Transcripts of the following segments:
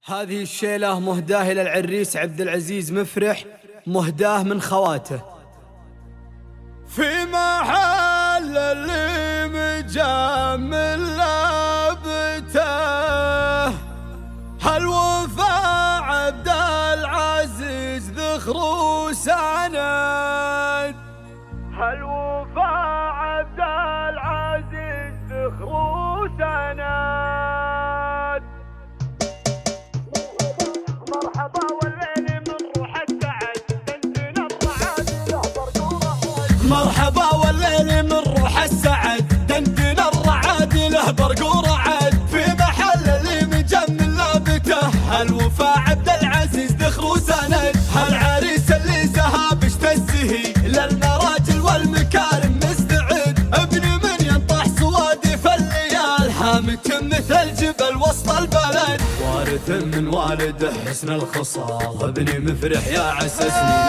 هذه الشيلة مهداه إلى العريس عبد العزيز مفرح، مهداه من خواته. في محل اللي مجمل لابته هالوفا عبد العزيز ذخر سند، هالوفا عبد العزيز ذخر سند. مرحبا والليل من روح السعد دندن الرعاد يهبر قوره. مرحبا والليل من روح السعد دندن الرعاد له برقور عاد. في محل اللي مجمل لابته هالوفا عبد العزيز ذخر سند، هالعريس اللي سهاب اشتزهي للمراجل والمكارم مستعد. ابن من ينطح سوادي في الليال هامك مثل الجبل وسط البلد، وارث من والده حسن الخصال ابني مفرح يا عسسني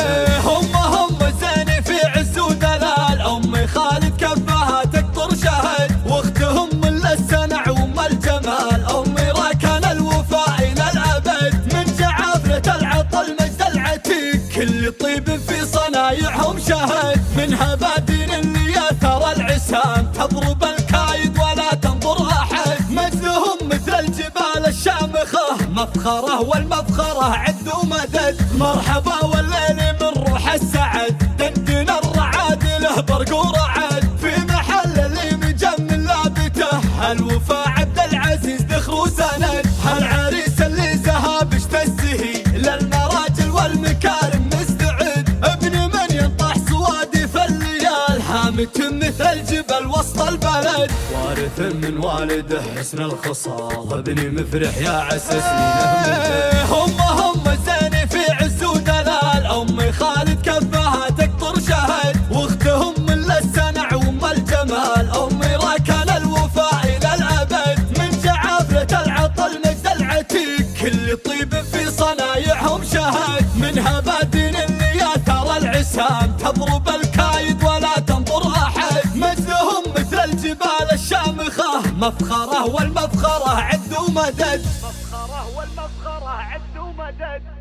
نهمته. هم زيني في عز ودلال، امي خالد كفها تقطر شهد، واختهم من السنع وام الجمال امي راكن الوفاء الى الابد. من جعافرة العطل مجد العتيق كل طيب في صنايعهم شهد، منها بادين اللي ياثر العسام تضرب الكايد ولا تنظر احد. مجدهم مثل الجبال الشامخة مفخره والمفخره عد ومدد. مرحبا والليل من روح السعد دندن الرعاد له برقور عاد. في محل اللي مجمل لابته هالوفا عبد العزيز ذخر سند، هالعريس اللي سهاب اشتزهي للمراجل والمكارم مستعد. ابن من ينطح سوادي في الليال هامك مثل الجبل وسط البلد، وارث من والده حسن الخصال ابني مفرح يا عسسني نهمته. هم زيني في عز ودلال، امي خالد كفها تقطر شهد، واختهم من السنع وام الجمال امي راكن الوفاء الى الابد. من جعافرة العطل مجد العتيق كل طيب في صنايعهم شهد، منها بادين اللي ياثر العسام تضرب الكايد ولا تنظر احد. مجدهم مثل الجبال الشامخة مفخره والمفخره عد ومدد، مفخره والمفخره عد ومدد.